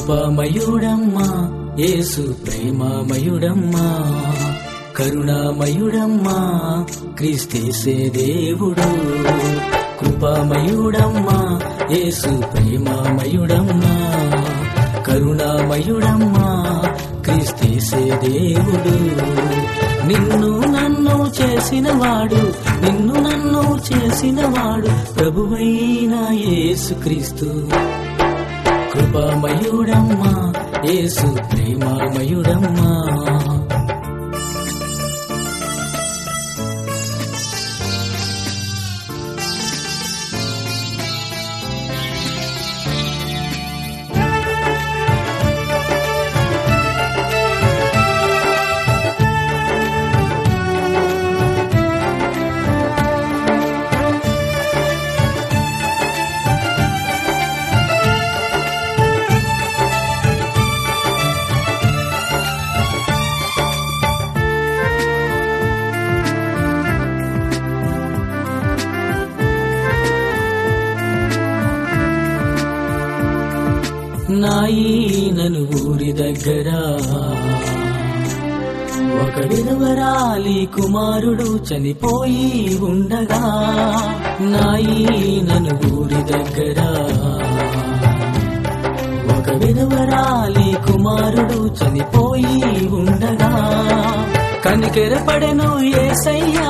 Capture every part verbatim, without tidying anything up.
కృపామయుడమ్మా యేసు ప్రేమామయుడమ్మా కరుణామయుడమ్మా క్రీస్తేసే దేవుడు. కృపామయుడమ్మా యేసు ప్రేమామయుడమ్మా కరుణామయుడమ్మా క్రీస్తేసే దేవుడు. నిన్ను నన్ను చేసినవాడు నిన్ను నన్ను చేసినవాడు ప్రభువైన యేసుక్రీస్తు. కృపామయుడమ్మా యేసు ప్రేమామయుడమ్మా నాయనను ఊరి దగ్గర ఒక విధవరాలి కుమారుడు చనిపోయి ఉండగా, నాయనను ఊరి దగ్గర ఒక విధవరాలి కుమారుడు చనిపోయి ఉండగా, కనికెరపడెను యేసయ్యా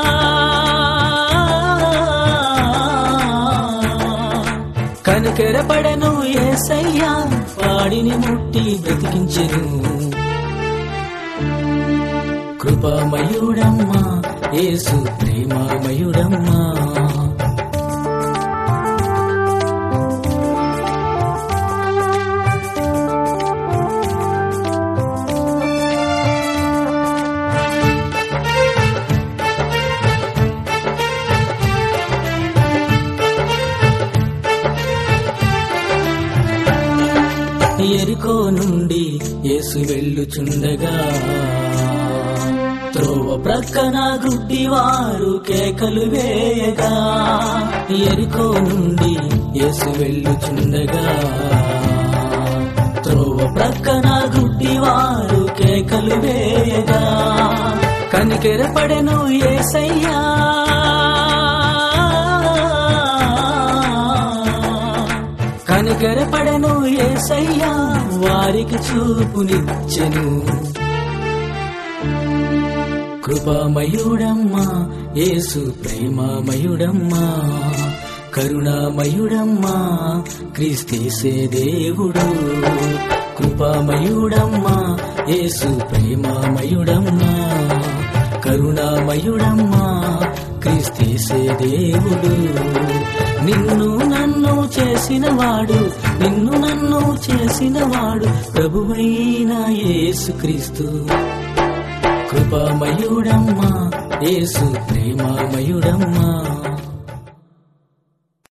కనికెరపడెను యేసయ్యా వాడిని ముట్టి బ్రతికించెను. కృపామయుడమ్మా యేసు ప్రేమామయుడమ్మా ఎరికో నుండి యేసు వెళ్ళుచుండగా, త్రోవ ప్రక్కన గుడ్డివారు కేకలు వేయగా, ఎరికో నుండి యేసు వెళ్ళుచుండగా, త్రోవ ప్రక్కన గుడ్డివారు కేకలు వేయగా, కనికెరపడెను యేసయ్యా కనికెరపడెను యేసయ్యా వారికి చూపునిచ్చెను. కృపామయుడమ్మా యేసు ప్రేమామయుడమ్మా కరుణామయుడమ్మా క్రీస్తేసే దేవుడు. కృపామయుడమ్మా యేసు ప్రేమామయుడమ్మా కరుణామయుడమ్మా క్రీస్తేసే దేవుడు. నిన్ను నన్ను చేసినవాడు నిన్ను నన్ను చేసినవాడు ప్రభువైన యేసుక్రీస్తు. కృపామయుడమ్మా యేసు ప్రేమామయుడమ్మా